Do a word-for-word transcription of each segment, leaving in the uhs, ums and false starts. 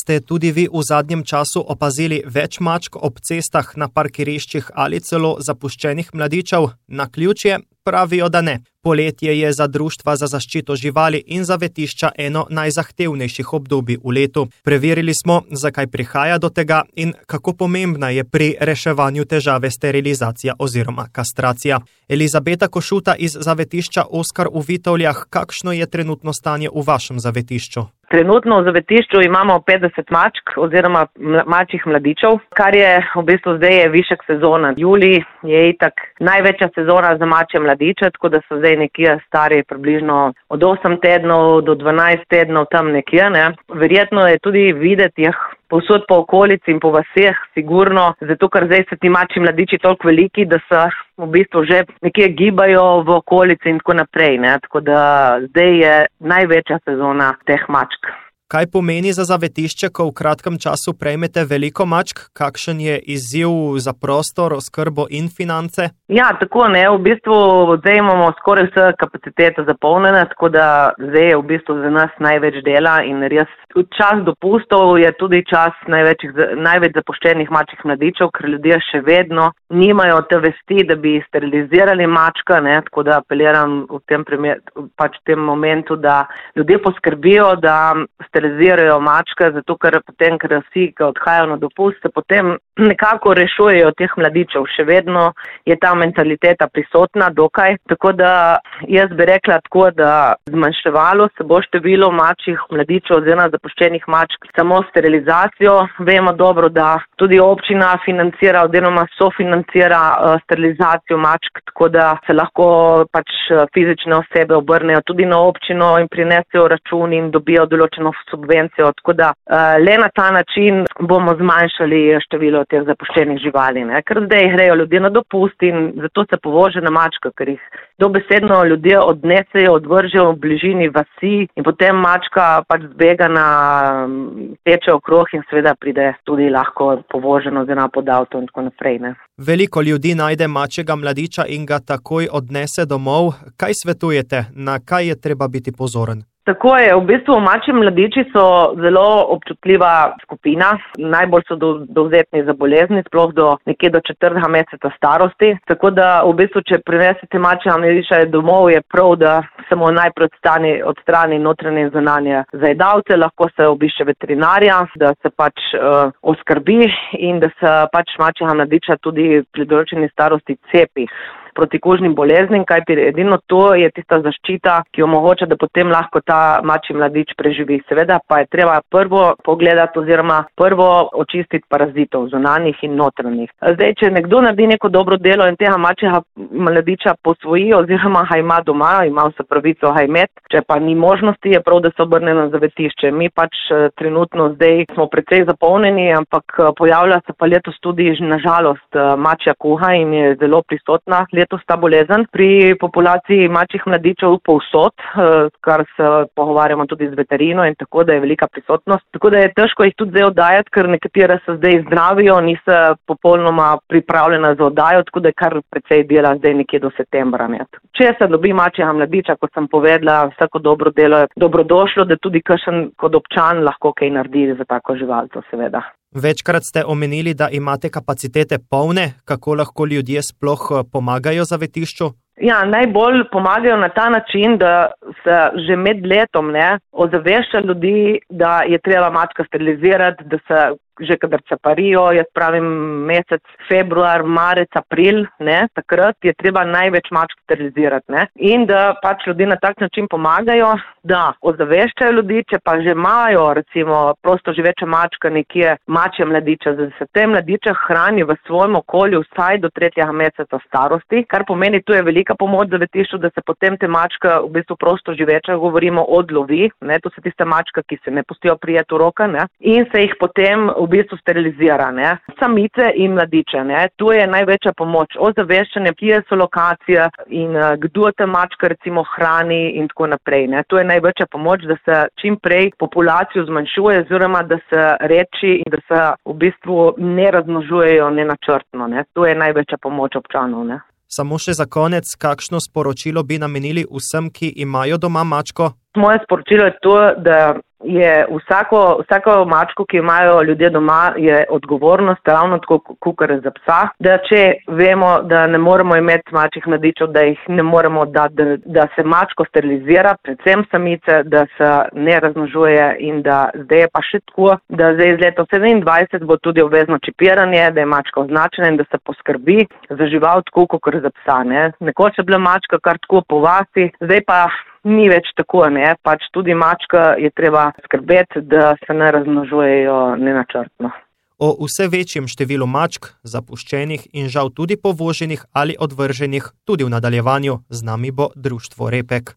Ste tudi vi v zadnjem času opazili več mačk ob cestah, na parkiriščih ali celo zapuščenih mladičev? Naključje? Pravijo, da ne. Poletje je za društva za zaščito živali in zavetišča eno najzahtevnejših obdobij v letu. Preverili smo, zakaj prihaja do tega in kako pomembna je pri reševanju težave sterilizacija oziroma kastracija. Elizabeta Košuta iz zavetišča Oskar v Vitovljah, kakšno je trenutno stanje v vašem zavetišču? Trenutno v zavetišču imamo petdeset mačk oziroma mačjih mladičev, kar je v bistvu zdaj je višek sezona. Julij je itak največja sezona za mačje mladiče, tako da so zdaj nekje stari približno od osem tednov do dvanajst tednov tam nekje. Ne. Verjetno je tudi videti jih povsod po okolici in po vaseh, sigurno, zato ker zdaj so ti mačji mladiči toliko veliki, da se v bistvu že nekje gibajo v okolici in tako naprej. Ne. Tako da zdaj je največja sezona teh mačk. Kaj pomeni za zavetišče, ko v kratkem času prejmete veliko mačk? Kakšen je izziv za prostor, oskrbo in finance? Ja, tako ne. V bistvu zdaj imamo skoraj vse kapacitete zapolnjene, tako da zdaj je v bistvu za nas največ dela in res čas dopustov je tudi čas največjih, največ zapuščenih mačjih mladičev, ker ljudje še vedno nimajo te vesti, da bi sterilizirali mačka, ne, tako da apeliram v tem primer, pač v tem momentu, da ljudje poskrbijo, da sterilizirajo mačka, zato ker potem, ker vsi, ki odhajajo na dopust, se potem nekako rešujejo teh mladičev. Še vedno je ta mentaliteta prisotna dokaj, tako da jaz bi rekla tako, da zmanjševalo se bo število mačjih mladičev oziroma zapuščenih mačk samo sterilizacijo. Vemo dobro, da tudi občina financira oziroma sofinancira uh, sterilizacijo mačk, tako da se lahko pač fizične osebe obrnejo tudi na občino in prinesejo račun in dobijo določeno subvencijo. Tako da uh, le na ta način bomo zmanjšali število teh zapuščenih živali, ne? Ker zdaj grejo ljudje na dopust in zato se povože na mačka, ker jih dobesedno ljudje odnesejo, odvržejo v bližini vasi in potem mačka pač zbega na teče okrog in seveda pride tudi lahko povoženo oziroma pod avto in tako naprej. Ne? Veliko ljudi najde mačjega mladiča in ga takoj odnese domov. Kaj svetujete? Na kaj je treba biti pozoren? Tako je, v bistvu mačji mladiči so zelo občutljiva skupina, najbolj so dovzetni za bolezni, sploh do nekje do četrtega meseca starosti. Tako da v bistvu, če prinesete mačjega mladiča domov, je prav, da se mu najprej odstrani, odstrani notranje in zunanje zajedavce, lahko se obišče veterinarja, da se pač uh, oskrbi in da se pač mačjega mladiča tudi pri določeni starosti cepi proti kužnim boleznim, kajti edino to je tista zaščita, ki omogoča, da potem lahko ta mačji mladič preživi. Seveda pa je treba prvo pogledati oziroma prvo očistiti parazitov, zunanjih in notranjih. Zdaj, če nekdo naredi neko dobro delo in tega mačjega mladiča posvoji oziroma ga ima doma, ima vse pravico ga imeti, če pa ni možnosti, je prav, da se obrne na zavetišče. Mi pač trenutno zdaj smo precej zapolnjeni, ampak pojavlja se pa letos tudi nažalost mačja kuga in je zelo prisotna letos ta bolezen pri populaciji mačjih mladičev povsod, kar se pogovarjamo tudi z veterino in tako, da je velika prisotnost. Tako da je težko jih tudi zdaj oddajati, ker nekatere se zdaj zdravijo, niso popolnoma pripravljena za oddajo, tako da je kar precej dela zdaj nekje do septembra. Ne. Če se dobi mačjega mladiča, kot sem povedala, vsako dobro delo je dobrodošlo, da tudi kakšen kot občan lahko kaj naredi za tako živalco, seveda. Večkrat ste omenili, da imate kapacitete polne, kako lahko ljudje sploh pomagajo zavetišču? Ja, najbolj pomagajo na ta način, da se že med letom ne, ozavešča ljudi, da je treba mačka sterilizirati, da se že kadar se parijo, jaz pravim mesec februar, marec, april, ne, takrat je treba največ mačk sterilizirati. Ne, in da pač ljudi na tak način pomagajo, da ozaveščajo ljudi, če pa že imajo recimo prosto živeča mačka nekje mačje mladiče, da se te mladiče hrani v svojem okolju vsaj do tretjega meseca starosti, kar pomeni, tu je velika pomoč zavetišču, da se potem te mačka v bistvu prosto živeča, govorimo odlovi, ne, to so tiste mačka, ki se ne pustijo prijeti v roke, ne, in se jih potem v bistvu sterilizira, ne. Samice in mladiče, ne. Tu je največja pomoč, ozaveščanje, kje so lokacije in uh, kdo te mačka recimo hrani in tako naprej, ne. Tu je največja pomoč, da se čim prej populacijo zmanjšuje, oziroma da se reči in da se v bistvu ne razmnožujejo nenačrtno, ne. Tu je največja pomoč občanov, ne. Samo še za konec, kakšno sporočilo bi namenili vsem, ki imajo doma mačko? Moje sporočilo je to, da je vsako, vsako mačko, ki imajo ljudje doma, je odgovornost ravno tako kukar za psa, da če vemo, da ne moremo imeti mačjih mladičev, da jih ne moremo dati, da, da se mačko sterilizira, predvsem samice, da se ne razmnožuje in da zdaj je pa še tako, da zdaj iz leta sedemindvajset bo tudi obvezno čipiranje, da je mačka označena in da se poskrbi za žival tako, kot za psa. Ne? Nekoč je bila mačka kar tako po vasi, zdaj pa ni več tako, ne, pač tudi mačka je treba skrbeti, da se ne razmnožujejo nenačrtno. O vse večjem številu mačk, zapuščenih in žal tudi povoženih ali odvrženih, tudi v nadaljevanju, z nami bo društvo Repek.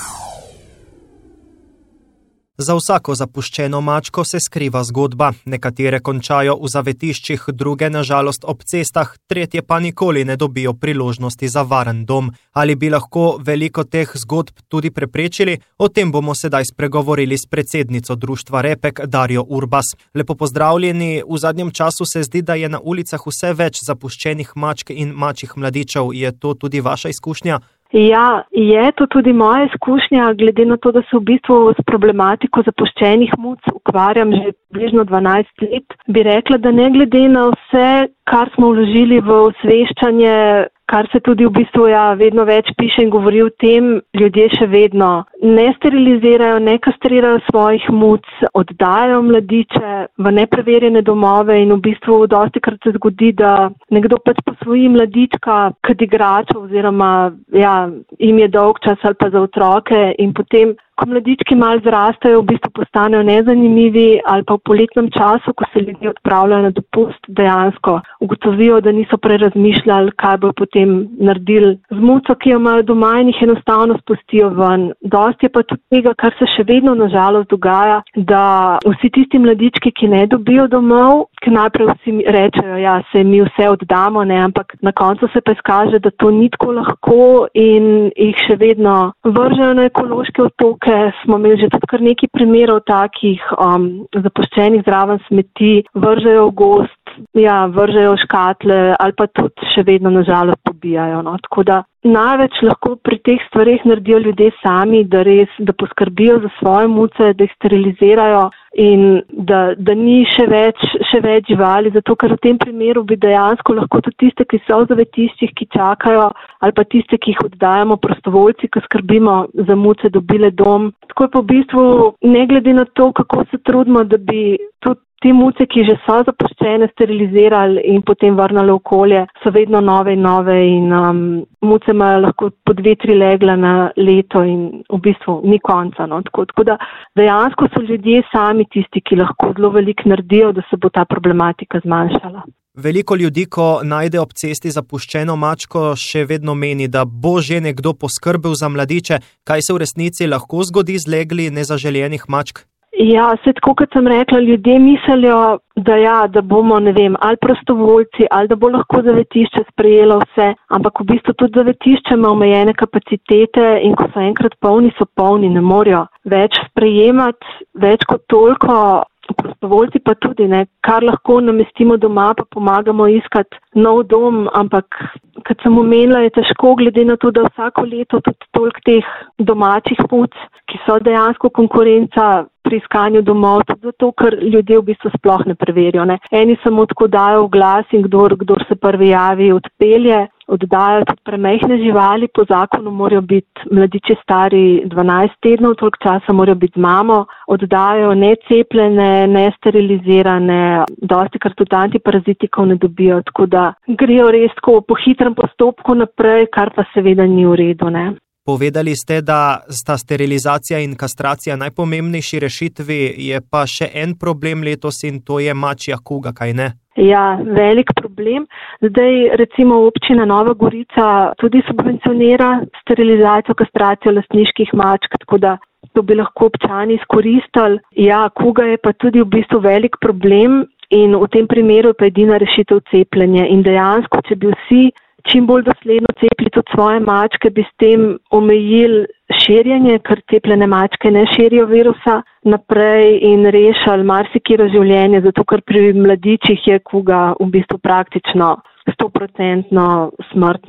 Za vsako zapuščeno mačko se skriva zgodba. Nekatere končajo v zavetiščih, druge na žalost ob cestah, tretje pa nikoli ne dobijo priložnosti za varen dom. Ali bi lahko veliko teh zgodb tudi preprečili? O tem bomo sedaj spregovorili s predsednico društva Repek, Darjo Urbas. Lepo pozdravljeni. V zadnjem času se zdi, da je na ulicah vse več zapuščenih mačk in mačjih mladičev. Je to tudi vaša izkušnja? Ja, je to tudi moja izkušnja, glede na to, da se v bistvu s problematiko zapuščenih muc ukvarjam že bližno dvanajst let, bi rekla, da ne glede na vse, kar smo vložili v osveščanje, kar se tudi v bistvu ja, vedno več piše in govori o tem, ljudje še vedno ne sterilizirajo, ne kastrirajo svojih muc, oddajajo mladiče v nepreverjene domove in v bistvu dostikrat se zgodi, da nekdo pač posvoji mladička kot igrača oziroma ja, jim je dolg čas ali pa za otroke in potem, ko mladički malo zrastajo, v bistvu postanejo nezanimivi ali pa v poletnem času, ko se ljudje odpravljajo na dopust, dejansko ugotovijo, da niso prerazmišljali, kaj bo potem naredili z muco, ki jo imajo doma in jih enostavno spustijo ven. Dosti je pa tudi tega, kar se še vedno nažalost dogaja, da vsi tisti mladički, ki ne dobijo domov, ki najprej vsi rečejo, ja, se mi vse oddamo, ne, ampak na koncu se pa izkaže, da to ni tako lahko in jih še vedno vržejo na ekološke otoke. Smo imeli že tudi kar nekaj primerov takih um, zapuščenih zraven smeti, vržejo v gost, ja, vržejo škatle ali pa tudi še vedno nažalost pobijajo. No. Tako da največ lahko pri teh stvareh naredijo ljudje sami, da res, da poskrbijo za svoje muce, da jih sterilizirajo in da, da ni še več, še več živali, zato ker v tem primeru bi dejansko lahko tudi tiste, ki so v zavetiščih, ki čakajo, ali pa tiste, ki jih oddajamo prostovoljci, ki skrbimo za muce, dobile dom. Tako je pa v bistvu, ne glede na to, kako se trudimo, da bi tudi te muce, ki že so zapuščene, sterilizirali in potem vrnali v okolje, so vedno nove in nove in um, muce imajo lahko po dve, tri legla na leto in v bistvu ni konca. No. Tako, tako da dejansko so ljudje sami tisti, ki lahko zelo veliko naredijo, da se bo ta problematika zmanjšala. Veliko ljudi, ko najde ob cesti zapuščeno mačko, še vedno meni, da bo že nekdo poskrbel za mladiče. Kaj se v resnici lahko zgodi z legli nezaželenih mačk? Ja, se tako, kot sem rekla, ljudje mislijo, da ja, da bomo, ne vem, ali prostovoljci, ali da bo lahko zavetišče sprejelo vse, ampak v bistvu tudi zavetišče ima omejene kapacitete in ko so enkrat polni, so polni, ne morejo več sprejemati, več kot toliko. Prostovoljci pa tudi, ne, kar lahko namestimo doma, pa pomagamo iskati nov dom, ampak, kot sem omenila, je težko glede na to, da vsako leto tudi toliko teh domačih muc, ki so dejansko konkurenca pri iskanju domov, tudi zato, ker ljudje v bistvu sploh ne preverijo. Ne. Eni samo tako dajo v glas in kdor, kdor se prvi javi, odpelje, oddajajo tudi premehne živali, po zakonu morajo biti mladiči stari dvanajst tednov, toliko časa morajo biti z mamo, oddajajo necepljene, nesterilizirane, dosti kar tudi antiparazitikov ne dobijo, tako da grejo res tako po hitrem postopku naprej, kar pa seveda ni v redu. Ne. Povedali ste, da sta sterilizacija in kastracija najpomembnejši rešitvi, je pa še en problem letos in to je mačja kuga, kaj ne? Ja, velik problem. Zdaj recimo občina Nova Gorica tudi subvencionira sterilizacijo, kastracijo lastniških mačk, tako da to bi lahko občani izkoristili. Ja, kuga je pa tudi v bistvu velik problem in v tem primeru je pa edina rešitev cepljenje in dejansko, če bi vsi čim bolj dosledno cepili tudi svoje mačke, bi s tem omejili širjenje, ker cepljene mačke ne širijo virusa naprej in rešili marsikero življenje, zato ker pri mladičih je kuga v bistvu praktično sto procentno smrtna.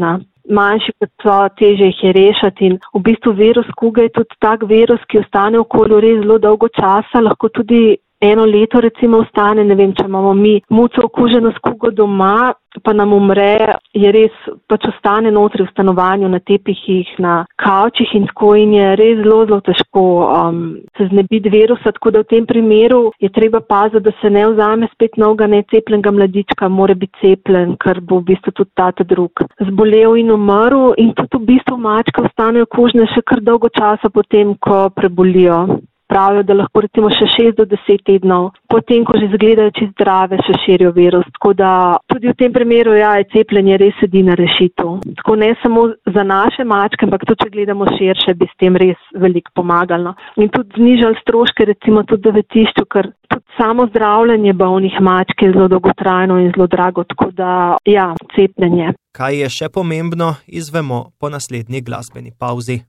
manjši kot so, težje jih je rešiti in v bistvu virus kuge je tudi tak virus, ki ostane v okolju res zelo dolgo časa, lahko tudi eno leto recimo ostane, ne vem, če imamo mi muco okuženo s kugo doma, pa nam umre, je res pač ostane notri v stanovanju, na tepihih, na kavčih in tako in je res zelo, zelo težko um, se znebiti virusa, tako da v tem primeru je treba paziti, da se ne vzame spet novega necepljenega mladička, mora biti cepljen, ker bo v bistvu tudi tata drug zbolel in umrl in tudi v bistvu mačke ostanejo kužne še kar dolgo časa potem, ko prebolijo. Pravijo, da lahko recimo še šest do deset tednov, potem, ko že izgledajo čisto zdrave, še širijo virus. Tako da tudi v tem primeru ja, je cepljenje res edina rešitev. Tako ne samo za naše mačke, ampak tudi, če gledamo širše, bi s tem res veliko pomagalo. In tudi znižali stroške, recimo tudi zavetišču, ker tudi samo zdravljenje bolnih mačk je zelo dolgotrajno in zelo drago. Tako da ja, cepljenje. Kaj je še pomembno, izvemo po naslednji glasbeni pavzi.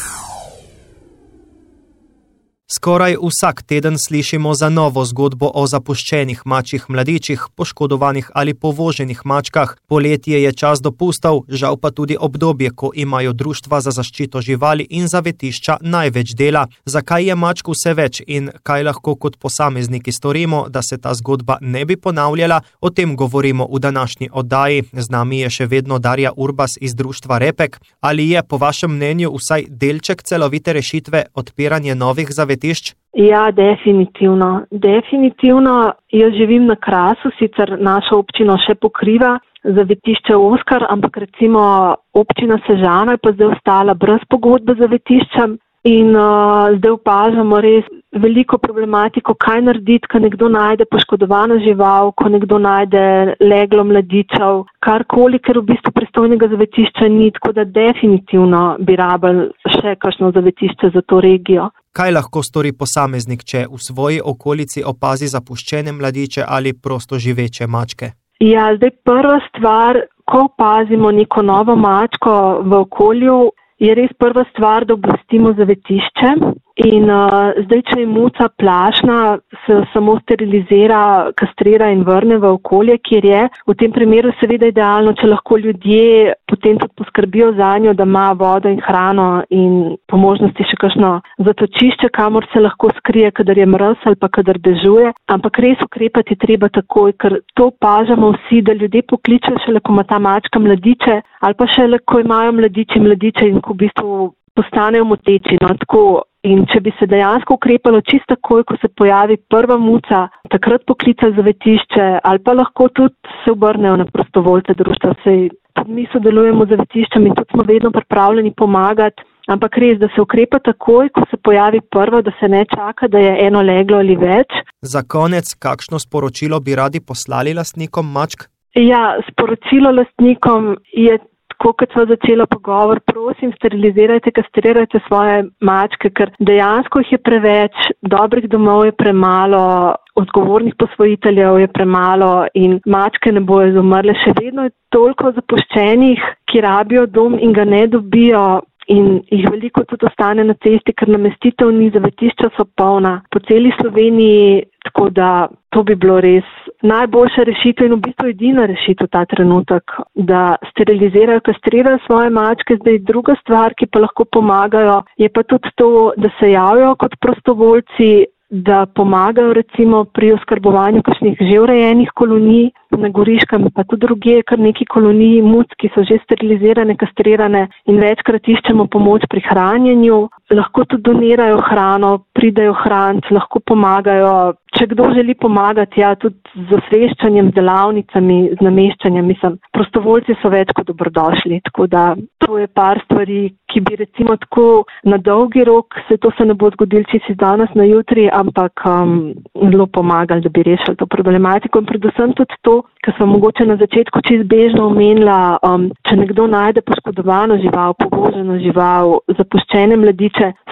Skoraj vsak teden slišimo za novo zgodbo o zapuščenih mačjih mladičih, poškodovanih ali povoženih mačkah. Poletje je čas dopustov, žal pa tudi obdobje, ko imajo društva za zaščito živali in zavetišča največ dela. Zakaj je mačk vse več in kaj lahko kot posamezniki storimo, da se ta zgodba ne bi ponavljala? O tem govorimo v današnji oddaji. Z nami je še vedno Darja Urbas iz društva Repek. Ali je po vašem mnenju vsaj delček celovite rešitve odpiranje novih zavetišč? Ja, definitivno. Definitivno. Jaz živim na Krasu, sicer naša občina še pokriva zavetišče Oskar, ampak recimo občina Sežana je pa zdaj ostala brez pogodbe z zavetiščem in uh, zdaj opažamo res veliko problematiko, kaj narediti, ko nekdo najde poškodovano žival, ko nekdo najde leglo mladičev, karkoli, ker v bistvu pristojnega zavetišča ni, tako da definitivno bi rabili še kakšno zavetišče za to regijo. Kaj lahko stori posameznik, če v svoji okolici opazi zapuščene mladiče ali prosto živeče mačke? Ja, zdaj prva stvar, ko opazimo neko novo mačko v okolju, je res prva stvar, da obvestimo zavetišče in uh, zdaj, če je muca plašna, se samo sterilizira, kastrira in vrne v okolje, kjer je. V tem primeru seveda idealno, če lahko ljudje potem tudi poskrbijo za njo, da ima vodo in hrano in po možnosti še kakšno zatočišče, kamor se lahko skrije, kadar je mraz ali pa kadar dežuje. Ampak res ukrepati treba takoj, ker to opažamo vsi, da ljudje pokličejo šele, ko ima ta mačka mladiče ali pa šele, ko imajo mladiči mladiče in ko v bistvu postanejo moteči. No, tako. In če bi se dejansko ukrepalo čisto takoj, ko se pojavi prva muca, takrat poklicali zavetišče ali pa lahko tudi se obrnejo na prostovoljce društva. Sej tudi mi sodelujemo z zavetiščem in tudi smo vedno pripravljeni pomagati, ampak res, da se ukrepa takoj, ko se pojavi prva, da se ne čaka, da je eno leglo ali več. Za konec, kakšno sporočilo bi radi poslali lastnikom mačk? Ja, sporočilo lastnikom je tako, kot sva začela pogovor, prosim, sterilizirajte, kastrirajte svoje mačke, ker dejansko jih je preveč, dobrih domov je premalo, odgovornih posvojiteljev je premalo in mačke ne bojo izumrle. Še vedno je toliko zapuščenih, ki rabijo dom in ga ne dobijo in jih veliko tudi ostane na cesti, ker namestitev ni, zavetišča so polna po celi Sloveniji, tako da to bi bilo res najboljša rešitev in v bistvu edina rešitev ta trenutek, da sterilizirajo, kastrirajo svoje mačke. Zdaj druga stvar, ki pa lahko pomagajo, je pa tudi to, da se javijo kot prostovoljci, da pomagajo recimo pri oskrbovanju kakšnih že urejenih kolonij, na Goriškem pa tudi drugje, kar neki koloniji muc, ki so že sterilizirane, kastrirane in večkrat iščemo pomoč pri hranjenju. Lahko tudi donirajo hrano, pridejo hranci, lahko pomagajo. Če kdo želi pomagati, ja, tudi z osveščanjem, z delavnicami, z nameščanjem, mislim, prostovoljci so več kot dobrodošli. Tako da to je par stvari, ki bi recimo tako na dolgi rok, se to se ne bo zgodilo čisto iz danes na jutri, ampak um, zelo pomagali, da bi rešili to problematiko in predvsem tudi to, kar sem mogoče na začetku čisto bežno omenila, um, če nekdo najde poškodovano žival, povoženo žival, zapuščene mladiče,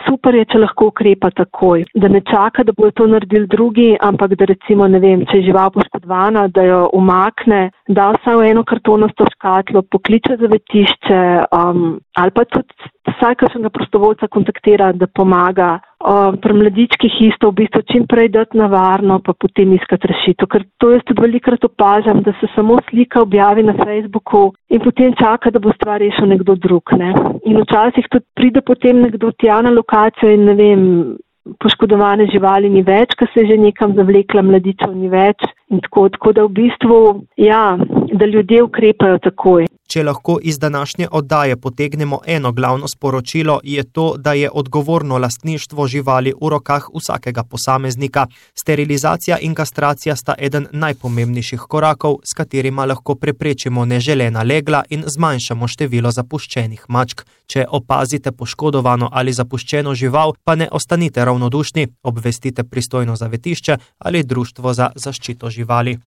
super je, če lahko ukrepa takoj, da ne čaka, da bodo to naredili drugi, ampak da recimo, ne vem, če je žival poškodovana, da jo umakne, da vsaj v eno kartonasto škatlo, pokliče zavetišče um, ali pa tudi vsaj kakšnega prostovoljca kontaktira, da pomaga. Um, pri mladičkih isto v bistvu čim prej dati na varno, pa potem iskati rešitev, ker to jaz tudi velikrat opažam, da se samo slika objavi na Facebooku in potem čaka, da bo stvar rešil nekdo drug, ne. In včasih tudi pride potem nekdo tja na lokacijo in ne vem, poškodovane živali ni več, ker se je že nekam zavlekla, mladičev ni več in tako, tako da v bistvu, ja, da ljudje ukrepajo takoj. Če lahko iz današnje oddaje potegnemo eno glavno sporočilo, je to, da je odgovorno lastništvo živali v rokah vsakega posameznika. Sterilizacija in kastracija sta eden najpomembnejših korakov, s katerima lahko preprečimo neželena legla in zmanjšamo število zapuščenih mačk. Če opazite poškodovano ali zapuščeno žival, pa ne ostanite ravnodušni, obvestite pristojno zavetišče ali društvo za zaščito živali.